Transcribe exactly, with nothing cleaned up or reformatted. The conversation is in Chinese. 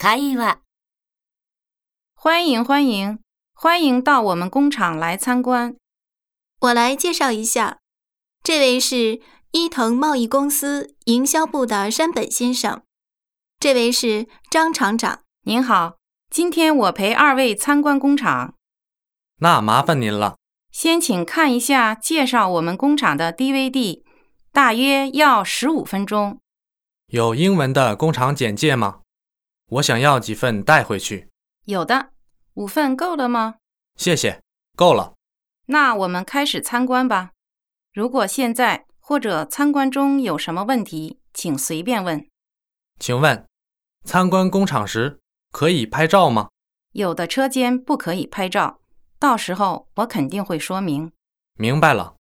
会話。 欢迎欢迎，欢迎到我们工厂来参观。 我来介绍一下，这位是伊藤贸易公司营销部的山本先生，这位是张厂长。 您好，今天我陪二位参观工厂。 那麻烦您了。 先请看一下介绍我们工厂的 D V D， 大约要十五分钟。 有英文的工厂简介吗？我想要几份带回去。 有的，五份够了吗？ 谢谢，够了。 那我们开始参观吧。如果现在或者参观中有什么问题，请随便问。 请问，参观工厂时可以拍照吗？ 有的车间不可以拍照，到时候我肯定会说明。 明白了。